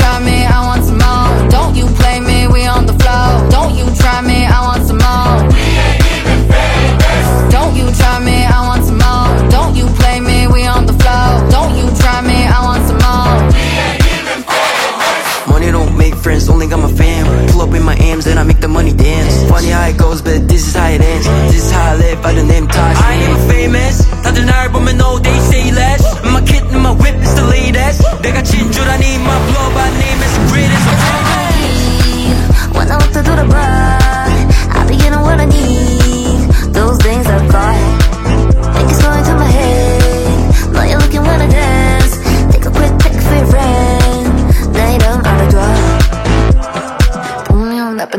try me, I want some more. Don't you play me, we on the floor. Don't you try me, I want some more. We ain't even famous. Don't you try me, I want some more. Don't you play me, we on the floor. Don't you try me, I want some more. We ain't even famous. Money don't make friends, only got my fam. Pull up in my M's and I make the money dance. Funny how it goes, but this is how it ends. This is how I live by the name.